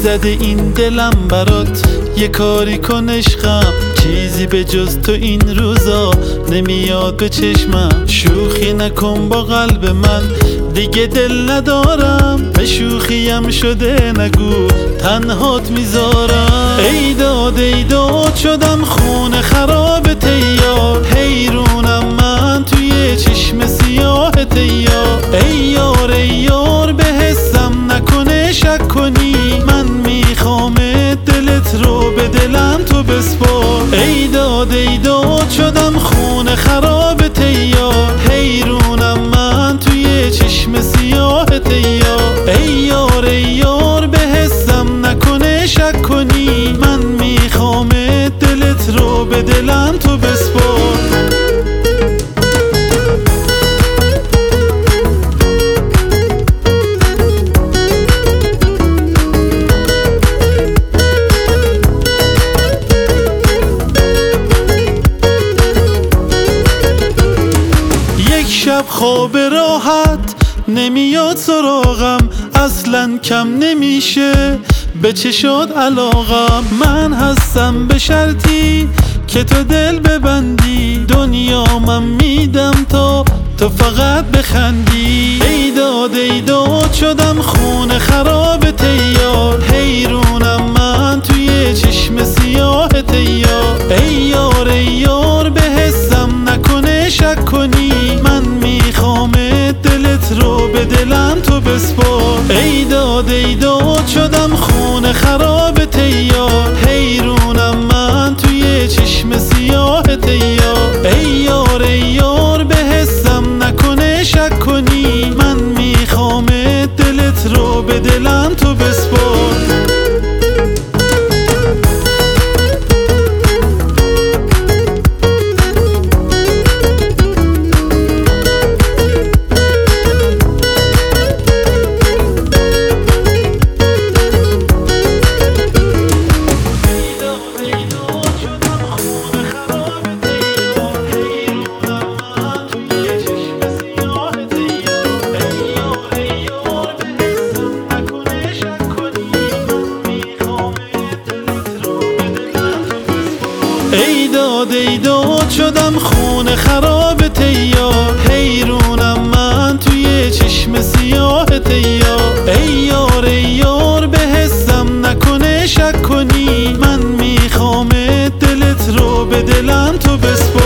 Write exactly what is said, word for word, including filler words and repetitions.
زده این دلم برات، یه کاری کن عشقم، چیزی به جز تو این روزا نمیاد به چشمم. شوخی نکن با قلب من، دیگه دل ندارم، به شوخیم شده نگو تنهات میذارم. ای داد ای داد شدم خونه خراب تیار، حیرونم من توی چشم سیاه تیار. ای یار ای یار به حسم نکنه شک کنی، من میخوام دلت رو به دلم تو بسپار. ای داد ای داد شدم خونه خراب تیار، حیرونم من توی چشم سیاه تیار. ای یار ای یار به حسم نکنه شک کنی، من میخوام دلت رو به دلم تو بسپار. شب خواب راحت نمیاد سراغم، اصلا کم نمیشه به چشات علاقم. من هستم به شرطی که تو دل ببندی، دنیا من میدم تا تو فقط بخندی. ای داد ای داد شدم خونه خراب تیار، حیرونم من توی چشم سیاه تیار. ای یار ای یار به حسم نکنه شک کنی، من میخوام دلت رو به دلم تو بسپار. ای داد ای داد شدم خونه خراب تیار، حیرونم من توی چشم سیاه تیار. ای یار ای یار به حسم نکنه شک کنی، من میخوام دلت رو به دلم تو بسپار. ای داد ای داد شدم خونه خراب تیار، حیرونم من توی چشم سیاه تیار. ای یار ای یار به حسم نکنه شک کنی، من میخوام دلت رو به دلم تو بسپار.